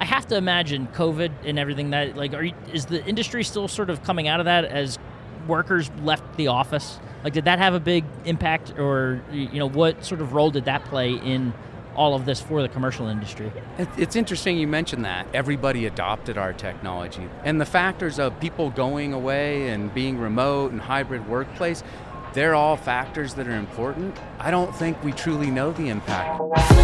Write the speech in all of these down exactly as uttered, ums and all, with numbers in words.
have to imagine COVID and everything that, like, are you, is the industry still sort of coming out of that as workers left the office? Like, did that have a big impact, or, you know, what sort of role did that play in all of this for the commercial industry? It's interesting you mentioned that. Everybody adopted our technology. And the factors of people going away and being remote and hybrid workplace, they're all factors that are important. I don't think we truly know the impact.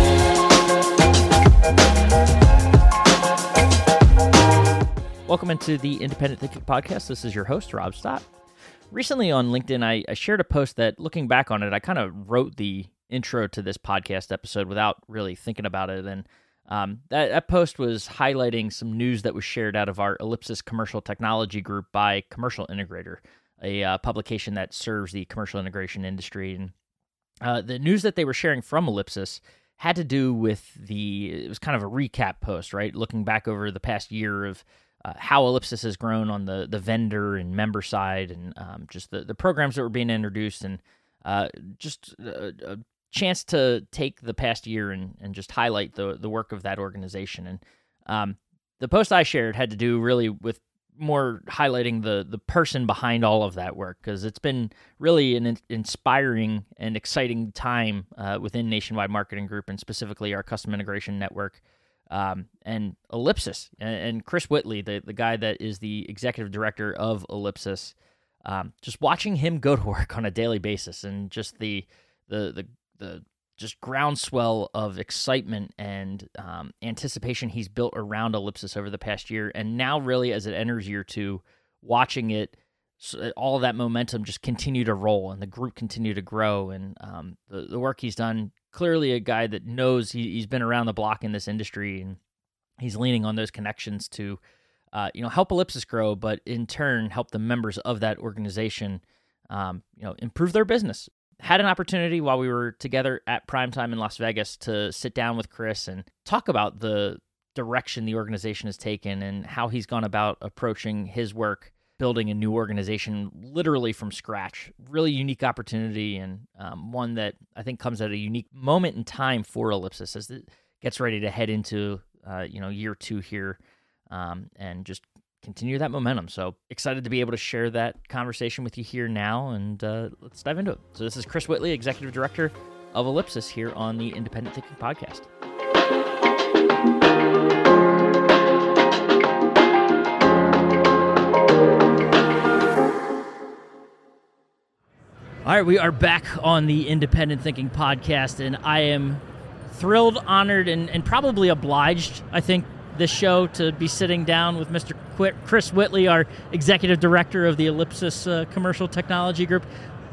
Welcome into the Independent Thinking Podcast. This is your host, Rob Stott. Recently on LinkedIn, I, I shared a post that, looking back on it, I kind of wrote the intro to this podcast episode without really thinking about it. And um, that, that post was highlighting some news that was shared out of our Ellipsis Commercial Technology Group by Commercial Integrator, a uh, publication that serves the commercial integration industry. And uh, the news that they were sharing from Ellipsis had to do with the, it was kind of a recap post, right? Looking back over the past year of uh, how Ellipsis has grown on the, the vendor and member side, and um, just the, the programs that were being introduced, and uh, just a, a chance to take the past year and, and just highlight the, the work of that organization. And um, the post I shared had to do really with more highlighting the the person behind all of that work, because it's been really an in- inspiring and exciting time uh, within Nationwide Marketing Group, and specifically our Custom Integration Network, um, and Ellipsis. And, and Chris Whitley, the, the guy that is the executive director of Ellipsis, um, just watching him go to work on a daily basis, and just the the the, the just groundswell of excitement and um, anticipation he's built around Ellipsis over the past year. And now really, as it enters year two, watching it, all of that momentum just continue to roll and the group continue to grow. And um, the, the work he's done, clearly a guy that knows he, he's been around the block in this industry, and he's leaning on those connections to uh, you know, help Ellipsis grow, but in turn help the members of that organization um, you know, improve their business. Had an opportunity while we were together at Primetime in Las Vegas to sit down with Chris and talk about the direction the organization has taken and how he's gone about approaching his work, building a new organization literally from scratch. Really unique opportunity, and um, one that I think comes at a unique moment in time for Ellipsis as it gets ready to head into uh, you know, year two here, um, and just continue that momentum. So excited to be able to share that conversation with you here now, and uh, let's dive into it. So this is Chris Whitley, Executive Director of Ellipsis, here on the Independent Thinking Podcast. All right, we are back on the Independent Thinking Podcast, and I am thrilled, honored, and, and probably obliged, I think, this show to be sitting down with Mister Chris Whitley, our Executive Director of the Ellipsis uh, Commercial Technology Group.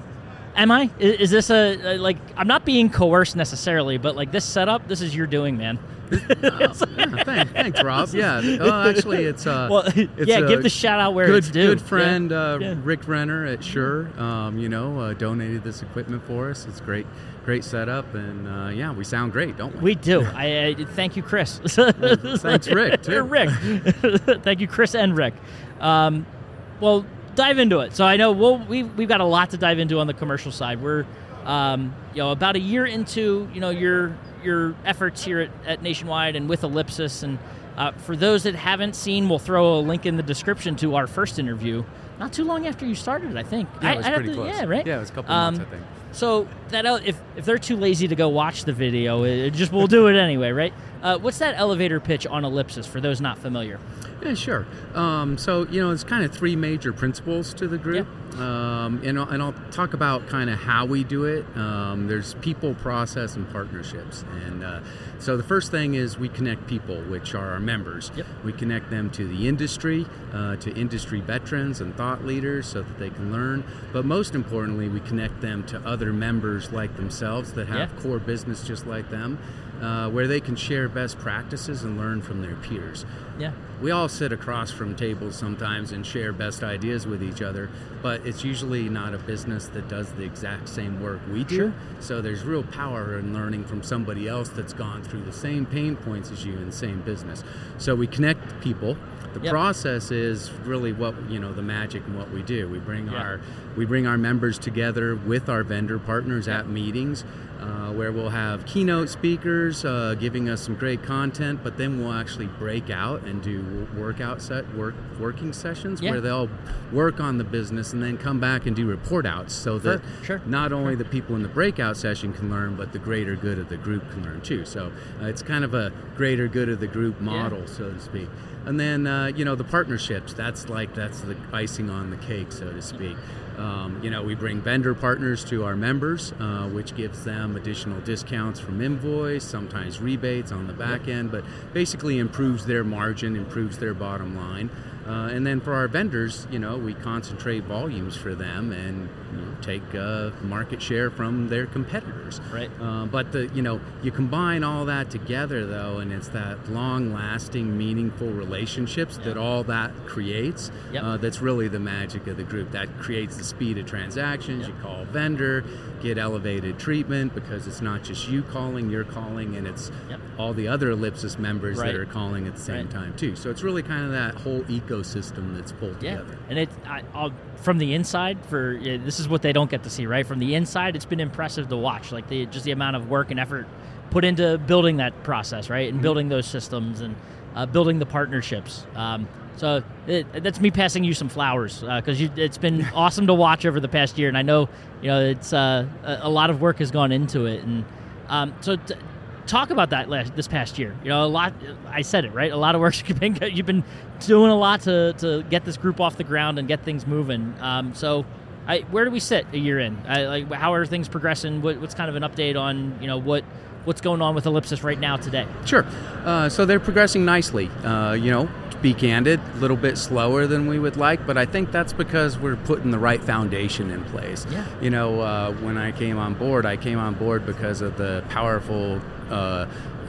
Am I? Is, is this a, a, like, I'm not being coerced necessarily, but like this setup, this is your doing, man. uh, yeah, thanks, thanks, Rob. Yeah, well, actually, it's uh, well, it's yeah. Give the shout out where good, it's due. Good friend yeah. Uh, yeah. Rick Renner at Shure, um, you know, uh, donated this equipment for us. It's great, great setup, and uh, yeah, we sound great, don't we? We do. I, I thank you, Chris. Thanks, Rick. Too. Rick. Thank you, Chris and Rick. Um, well, dive into it. So I know we'll, we've we've got a lot to dive into on the commercial side. We're um, you know, about a year into you know your your efforts here at, at Nationwide and with Ellipsis, and uh, for those that haven't seen, we'll throw a link in the description to our first interview. Not too long after you started, I think. Yeah, I, it was I'd pretty have to, close. Yeah, right. Yeah, it was a couple um, months, I think. So that if if they're too lazy to go watch the video, it just we'll do it anyway, right? Uh, what's that elevator pitch on Ellipsis for those not familiar? Yeah, sure. Um, so, you know, it's kind of three major principles to the group. Yep. Um, and, I'll, and I'll talk about kind of how we do it. Um, there's people, process, and partnerships. And uh, so the first thing is we connect people, which are our members. Yep. We connect them to the industry, uh, to industry veterans and thought leaders so that they can learn. But most importantly, we connect them to other members like themselves that have yeah. core business just like them, uh, where they can share best practices and learn from their peers. Yeah. We all sit across from tables sometimes and share best ideas with each other, but it's usually not a business that does the exact same work we do. Sure. So there's real power in learning from somebody else that's gone through the same pain points as you in the same business. So we connect people. The yep. process is really what, you know, the magic in what we do. We bring yeah. our we bring our members together with our vendor partners yep. at meetings. uh, where we'll have keynote speakers uh, giving us some great content, but then we'll actually break out and do workout set work working sessions yeah. where they'll work on the business and then come back and do report outs, so that sure, sure. not only sure. the people in the breakout session can learn, but the greater good of the group can learn too. So uh, it's kind of a greater good of the group model, yeah. so to speak. And then, uh, you know, the partnerships, that's like, that's the icing on the cake, so to speak. Um, you know, we bring vendor partners to our members, uh, which gives them additional discounts from invoice, sometimes rebates on the back end, but basically improves their margin, improves their bottom line. Uh, and then for our vendors, you know, we concentrate volumes for them and you know, take uh, market share from their competitors. Right. Uh, but the you know you combine all that together though, and it's that long-lasting, meaningful relationships yep. that all that creates. Yep. Uh, that's really the magic of the group. That creates the speed of transactions. Yep. You call a vendor, get elevated treatment because it's not just you calling, you're calling, and it's yep. all the other Ellipsis members right. that are calling at the same right. time too. So it's really kind of that whole ecosystem that's pulled yeah. together. And it, I, I'll, from the inside, for yeah, this is what they don't get to see, right? From the inside, it's been impressive to watch, like the just the amount of work and effort put into building that process, right, and mm-hmm. building those systems and uh, building the partnerships. Um, so it, that's me passing you some flowers because uh, it's been awesome to watch over the past year, and I know you know it's uh, a, a lot of work has gone into it, and um, so. T- Talk about that last, this past year. You know, a lot. I said it right. A lot of work. You've been you've been doing a lot to, to get this group off the ground and get things moving. Um, so, I, where do we sit a year in? I, like, how are things progressing? What, what's kind of an update on you know what what's going on with Ellipsis right now today? Sure. Uh, so they're progressing nicely. Uh, you know, to be candid, a little bit slower than we would like, but I think that's because we're putting the right foundation in place. Yeah. You know, uh, when I came on board, I came on board because of the powerful. Uh,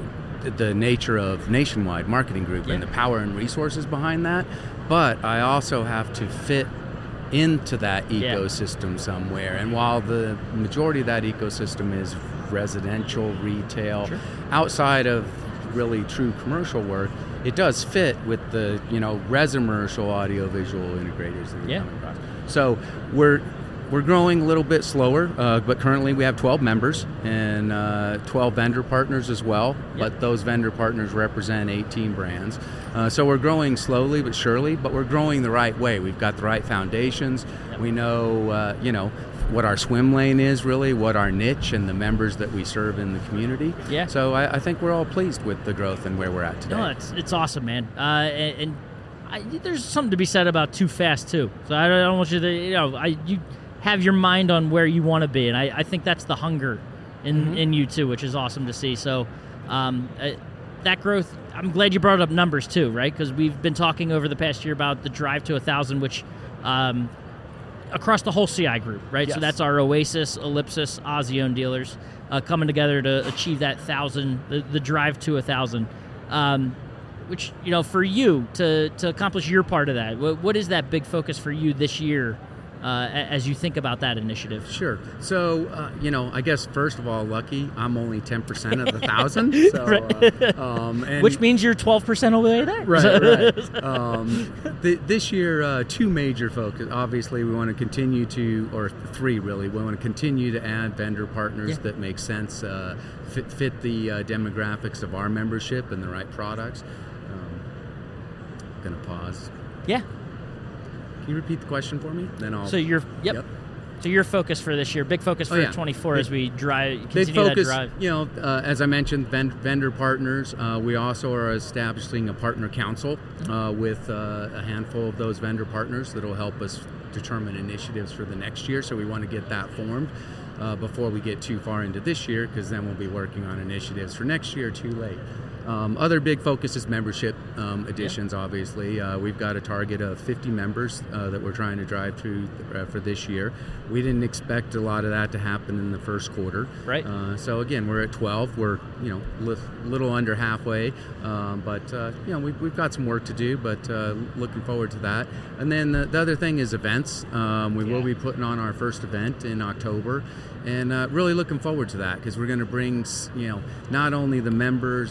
the nature of Nationwide Marketing Group yeah. and the power and resources behind that, but I also have to fit into that ecosystem yeah. somewhere. And while the majority of that ecosystem is residential, retail, sure. outside of really true commercial work, it does fit with the you know residential audiovisual integrators that are yeah. coming across. So we're We're growing a little bit slower, uh, but currently we have twelve members and uh, twelve vendor partners as well, yep. but those vendor partners represent eighteen brands. Uh, so we're growing slowly but surely, but we're growing the right way. We've got the right foundations. Yep. We know, uh, you know, what our swim lane is really, what our niche and the members that we serve in the community. Yeah. So I, I think we're all pleased with the growth and where we're at today. No, it's, it's awesome, man. Uh, and and I, there's something to be said about too fast, too. So I don't, I don't want you to, you know, I you... have your mind on where you want to be, and I, I think that's the hunger in, mm-hmm. in you too, which is awesome to see. So um, uh, that growth, I'm glad you brought up numbers too, right? Because we've been talking over the past year about the drive to a thousand, which um, across the whole C I group, right? Yes. So that's our Oasis, Ellipsis, Ozione dealers uh, coming together to achieve that thousand, the, the drive to a thousand. Um, which, you know, for you to to accomplish your part of that, what, what is that big focus for you this year? Uh, as you think about that initiative? Sure. So, uh, you know, I guess first of all, lucky, I'm only ten percent of the thousand. So, right. uh, um, and Which means you're twelve percent over there. Right, right. Um, th- this year, uh, two major focus. Obviously, we want to continue to, or three really, we want to continue to add vendor partners yeah. that make sense, uh, fit, fit the uh, demographics of our membership and the right products. Um, I'm going to pause. Yeah. Can you repeat the question for me? Then I'll. So your yep. yep. So your focus for this year, big focus for oh, yeah. twenty-four big, as we drive, big continue focus, that drive. You know, uh, as I mentioned, vend- vendor partners. Uh, we also are establishing a partner council uh, with uh, a handful of those vendor partners that will help us determine initiatives for the next year. So we want to get that formed uh, before we get too far into this year, because then we'll be working on initiatives for next year too late. Um, other big focus is membership um, additions, yeah. obviously. Uh, we've got a target of fifty members uh, that we're trying to drive to uh, for this year. We didn't expect a lot of that to happen in the first quarter. Right. Uh, so again, we're at twelve. We're, you know, li- little under halfway. Um, but, uh, you know, we've, we've got some work to do, but uh, looking forward to that. And then the, the other thing is events. Um, we yeah. will be putting on our first event in October. And uh, really looking forward to that, because we're going to bring, you know, not only the members and the partners,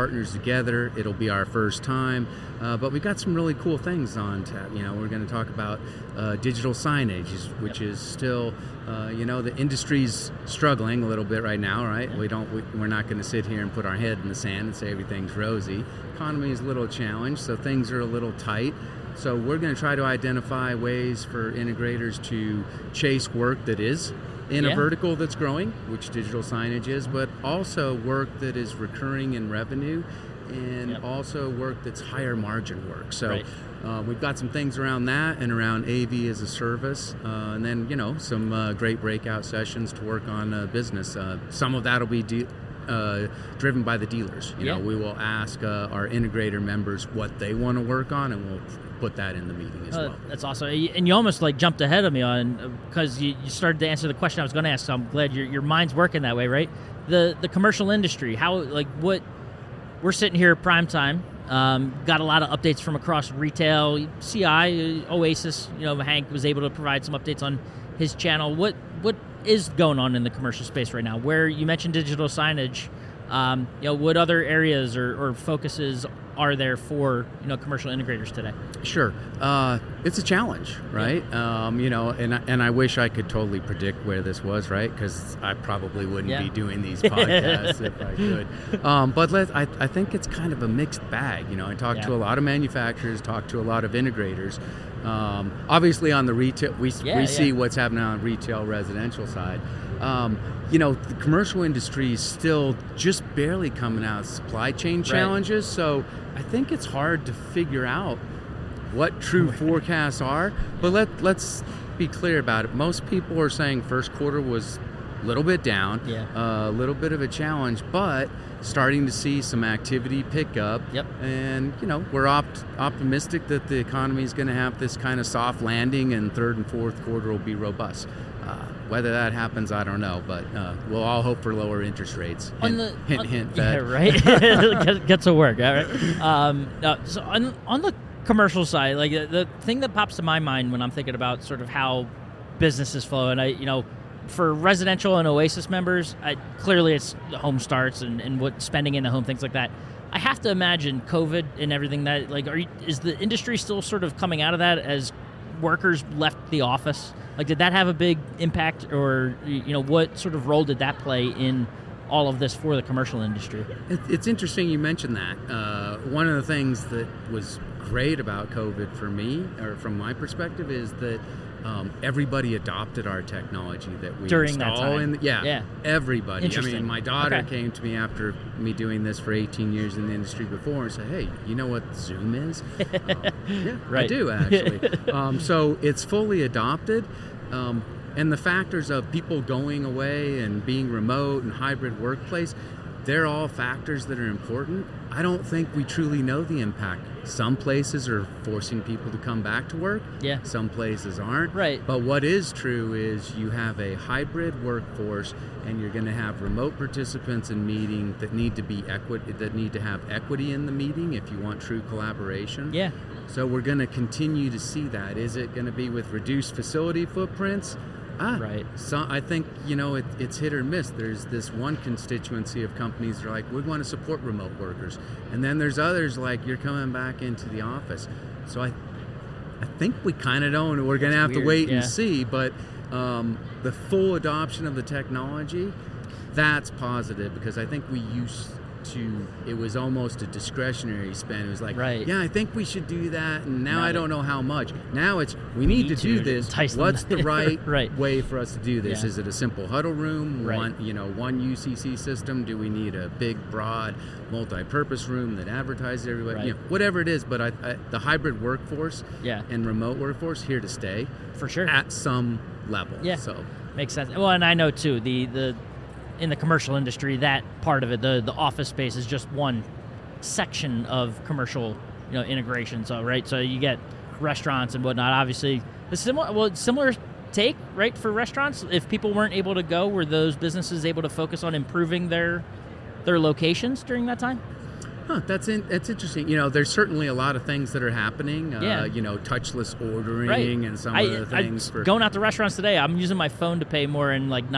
partners together. It'll be our first time, uh, but we got some really cool things on tap. You know, we're going to talk about uh, digital signage, which yep. is still, uh, you know, the industry's struggling a little bit right now, right? Yep. We don't, we, we're not going to sit here and put our head in the sand and say everything's rosy. Economy is a little challenged, so things are a little tight. So we're going to try to identify ways for integrators to chase work that is in yeah. a vertical that's growing, which digital signage is, but also work that is recurring in revenue, and yep. also work that's higher margin work. So right. uh, we've got some things around that and around A V as a service, uh, and then, you know, some uh, great breakout sessions to work on uh, business. Uh, some of that will be de- uh, driven by the dealers. You yeah. know, we will ask uh, our integrator members what they want to work on, and we'll put that in the meeting as uh, well. That's awesome. And you almost like jumped ahead of me on, because you, you started to answer the question I was going to ask, so I'm glad your your mind's working that way, right? The the commercial industry, how, like, what, we're sitting here prime time, um, got a lot of updates from across retail, C I, Oasis, you know, Hank was able to provide some updates on his channel. What What is going on in the commercial space right now? Where you mentioned digital signage, um, you know, what other areas or, or focuses are there for, you know, commercial integrators today? Sure. Uh, it's a challenge, right? Yeah. Um, you know, and, and I wish I could totally predict where this was, right? Because I probably wouldn't yeah. be doing these podcasts if I could. Um, but let, I, I think it's kind of a mixed bag. You know, I talk yeah. to a lot of manufacturers, talk to a lot of integrators. Um, obviously on the retail, we, yeah, we yeah. see what's happening on the retail residential side. Um, you know, the commercial industry is still just barely coming out of supply chain challenges, right. so I think it's hard to figure out what true forecasts are. But let, let's be clear about it. Most people are saying first quarter was a little bit down, yeah. uh, a little bit of a challenge, but starting to see some activity pick up. Yep. And, you know, we're opt- optimistic that the economy is going to have this kind of soft landing, and third and fourth quarter will be robust. Uh, whether that happens, I don't know, but uh, we'll all hope for lower interest rates. Hint, on the, hint, on, hint. Yeah, Fed. right. get, get to work. All right. Um, uh, so on on the commercial side, like the, the thing that pops to my mind when I'm thinking about sort of how businesses flow, and I, you know, for residential and Oasis members, I, clearly it's home starts and, and what spending in the home, things like that. I have to imagine COVID and everything that, like, are you, is the industry still sort of coming out of that as workers left the office? Like, did that have a big impact, or, you know, what sort of role did that play in all of this for the commercial industry? It's interesting you mentioned that. Uh, one of the things that was great about COVID for me, or from my perspective, is that um, everybody adopted our technology that we during install that time. in the, yeah, yeah, everybody. I mean, my daughter okay. came to me after me doing this for eighteen years in the industry before and said, "Hey, you know what Zoom is?" um, yeah, right. I do actually. um, so it's fully adopted. Um, and the factors of people going away and being remote and hybrid workplace, they're all factors that are important. I don't think we truly know the impact. Some places are forcing people to come back to work. Yeah. Some places aren't. Right. But what is true is you have a hybrid workforce, and you're going to have remote participants in meeting that need to be equity, that need to have equity in the meeting if you want true collaboration. Yeah. So we're going to continue to see that. Is it going to be with reduced facility footprints? Ah, right. So I think, you know, it, it's hit or miss. There's this one constituency of companies that are like, we want to support remote workers. And then there's others like, you're coming back into the office. So I I think we kind of don't. We're going to have weird. to wait yeah. and see. But um, the full adoption of the technology, that's positive, because I think we used to, it was almost a discretionary spend. It was like, right. yeah, I think we should do that, and now Now I don't know how much. Now it's, we need, need to, to do this. What's the right, right way for us to do this? Yeah. Is it a simple huddle room? Right. One, you know, one U C C system? Do we need a big, broad, multi-purpose room that advertises everybody? Right. You know, whatever it is, but I, I, the hybrid workforce yeah. and remote workforce here to stay. For sure. At some level. Yeah. So makes sense. Well, and I know too, the the in the commercial industry, that part of it, the the office space is just one section of commercial, you know, integration. So right, so you get restaurants and whatnot. Obviously, the similar well similar take, right, for restaurants. If people weren't able to go, were those businesses able to focus on improving their their locations during that time? Huh, that's in, that's interesting. You know, there's certainly a lot of things that are happening. Uh, yeah. You know, touchless ordering right. and some I, of the things. I, for going out to restaurants today, I'm using my phone to pay more and like not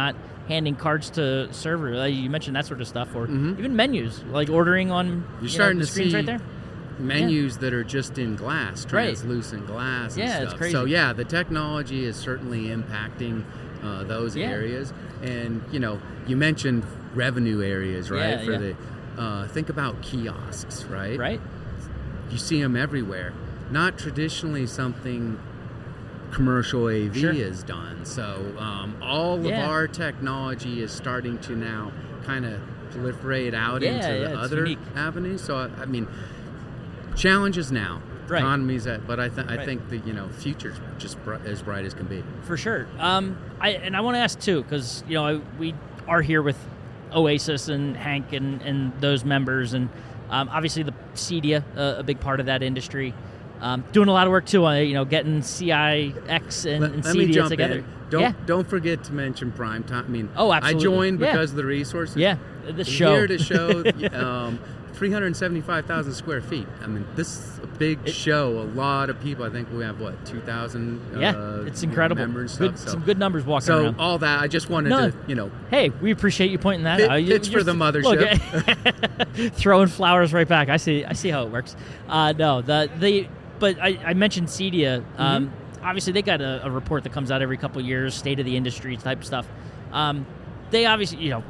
handing cards to server. Like you mentioned that sort of stuff, or Mhm. even menus, like ordering on You're you know, starting the to screens see right there. menus that are just in glass, Right. translucent glass and Yeah, stuff. it's crazy. So yeah, the technology is certainly impacting uh, those Yeah. areas. And you know, you mentioned revenue areas, right? Yeah, For yeah. the uh, think about kiosks, right? Right. You see them everywhere. Not traditionally something commercial A V Sure. has done. So um, all Yeah. of our technology is starting to now kind of proliferate out Yeah, into yeah, the it's other unique. avenues. So I, I mean, challenges now. Right. Economies that, but I, th- I Right. think the you know future's just br- as bright as can be. For sure. Um, I and I want to ask too, because you know I, we are here with Oasis and Hank and, and those members, and um, obviously the CEDIA, uh, a big part of that industry, um, doing a lot of work too on you know getting C I X and, Let, and let me CEDIA jump together. in. Don't yeah. don't forget to mention prime time. I mean, Oh, I absolutely. joined Yeah. because of the resources. Yeah. The We're show. Here to show um, three hundred seventy-five thousand square feet. I mean, this is a big It- show. A lot of people. I think we have what two thousand. yeah, uh, it's you know, incredible. members and Good, stuff. So, some good numbers walking so around. all that. I just wanted No. to you know Hey, we appreciate you pointing that Pit- out. You- pitch for you're- the mothership. Look, throwing flowers right back. I see. I see how it works. Uh, no, the the but I, I mentioned CEDIA. Um, Mm-hmm. Obviously, they got a, a report that comes out every couple of years, state of the industry type stuff. Um, they obviously, you know,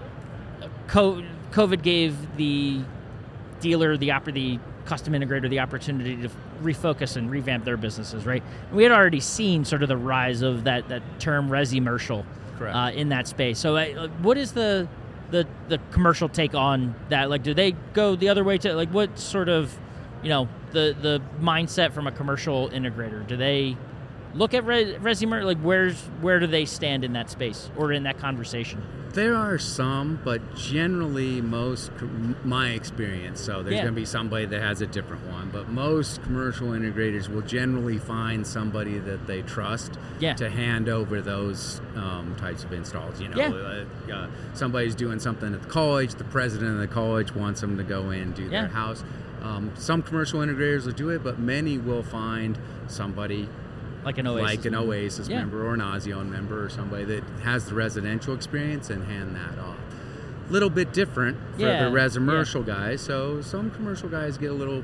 co- COVID gave the dealer, the oper- the custom integrator, the opportunity to refocus and revamp their businesses. Right. And we had already seen sort of the rise of that that term resi-mercial. Correct. Uh, in that space. So, uh, what is the, the the commercial take on that? Like, do they go the other way to like what sort of, you know, the the mindset from a commercial integrator? Do they look at re- resi like where's where do they stand in that space or in that conversation? There are some, but generally most, com- my experience, so there's Yeah. going to be somebody that has a different one, but most commercial integrators will generally find somebody that they trust Yeah. to hand over those um, types of installs. You know, Yeah. uh, uh, somebody's doing something at the college, the president of the college wants them to go in and do Yeah. their house. Um, some commercial integrators will do it, but many will find somebody Like an Oasis. like an Oasis Yeah. member or an Ozion member or somebody that has the residential experience and hand that off. A little bit different for Yeah, the residential guys. So some commercial guys get a little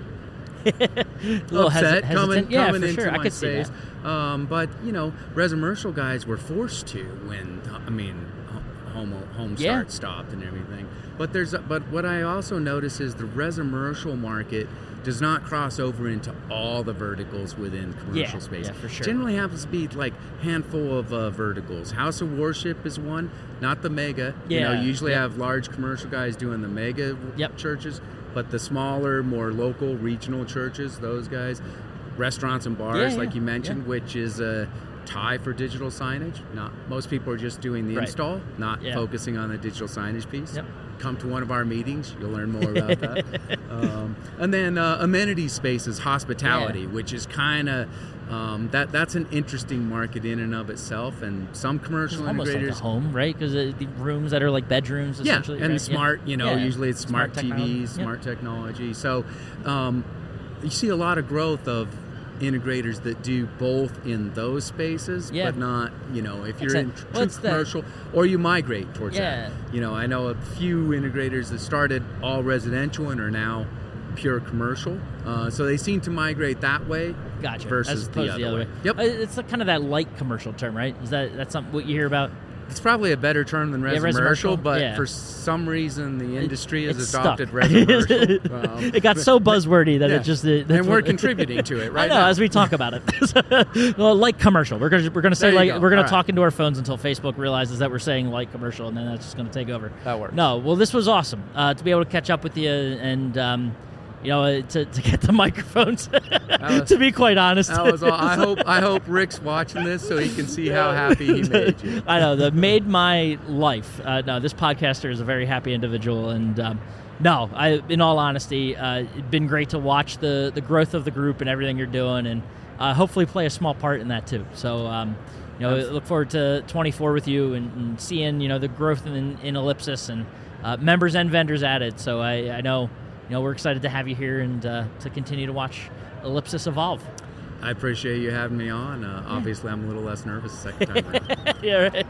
a little upset hesi- coming, hesitant. Yeah, coming for into sure. I my could see space. that. Um, but you know, residential guys were forced to when I mean home home Yeah. start stopped and everything. But there's but what I also notice is the residential market does not cross over into all the verticals within commercial Yeah, space. yeah, for sure. Generally happens to be like handful of uh, verticals. House of Worship is one, not the mega. You know, Yeah, you usually yeah. have large commercial guys doing the mega Yep. churches, but the smaller, more local, regional churches, those guys, restaurants and bars, Yeah, like yeah, you mentioned, which is a tie for digital signage. Not most people are just doing the Right. install, not Yeah. focusing on the digital signage piece. Yep. Come to one of our meetings, you'll learn more about that. Um, and then uh, amenity spaces, hospitality, Yeah. which is kind of um, that. That's an interesting market in and of itself. And some It's commercial almost like a integrators, home, right? Because the rooms that are like bedrooms, yeah, essentially. and right? smart. You know, Yeah. usually it's smart, Smart technology. T Vs, Yep. smart technology. So um, you see a lot of growth of integrators that do both in those spaces, Yeah. but not, you know, if you're Makes in sense. true Well, it's that- commercial, or you migrate towards Yeah. that. You know, I know a few integrators that started all residential and are now pure commercial. Uh, so they seem to migrate that way. Gotcha. Versus As the opposed to other way. Yep. Uh, It's like kind of that light commercial term, right? Is that that's something what you hear about? It's probably a better term than Yeah, residential, residential, but yeah. for some reason the industry has It's adopted stuck. residential. Um, It got so buzzwordy that yeah. it just it, and we're contributing to it right I know now. as we talk about it. Well, light commercial. We're gonna we're gonna say There you like go. we're gonna All talk right. into our phones until Facebook realizes that we're saying light commercial, and then that's just gonna take over. That works. No, well, this was awesome uh, to be able to catch up with you and. Um, you know, uh, to, to get the microphones. was- to be quite honest, That was all. I hope I hope Rick's watching this so he can see how happy he made you. I know that made my life. Uh, no, this podcaster is a very happy individual, and um, no, I, in all honesty, uh, it's been great to watch the the growth of the group and everything you're doing, and uh, hopefully play a small part in that too. So, um, you know, I look forward to twenty-four with you and, and seeing you know the growth in, in Ellipsis and uh, members and vendors added. So I, I know. You know, we're excited to have you here and uh, to continue to watch Ellipsis evolve. I appreciate you having me on. Uh, obviously, I'm a little less nervous the second time around. Yeah, right.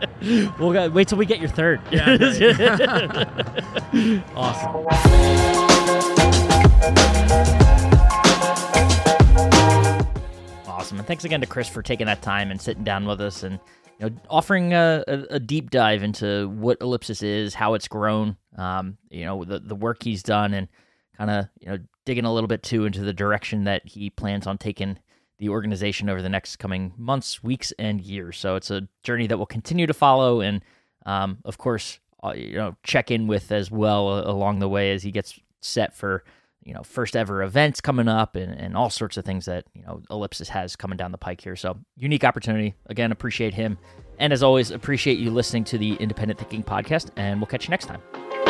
We'll go, wait till we get your third. Yeah, Awesome. Awesome. And thanks again to Chris for taking that time and sitting down with us and you know offering a, a, a deep dive into what Ellipsis is, how it's grown, um, you know, the, the work he's done, and kind of you know digging a little bit too into the direction that he plans on taking the organization over the next coming months, weeks, and years. So it's a journey that we'll continue to follow, and um, of course, uh, you know, check in with as well uh, along the way as he gets set for you know first ever events coming up and, and all sorts of things that you know Ellipsis has coming down the pike here. So unique opportunity. Again, appreciate him, and as always, appreciate you listening to the Independent Thinking Podcast. And we'll catch you next time.